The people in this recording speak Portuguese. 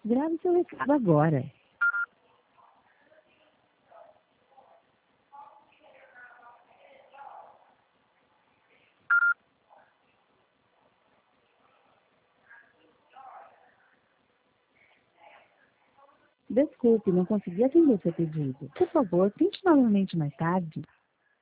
Grave seu recado agora. Desculpe, não consegui atender seu pedido. Por favor, tente novamente mais tarde.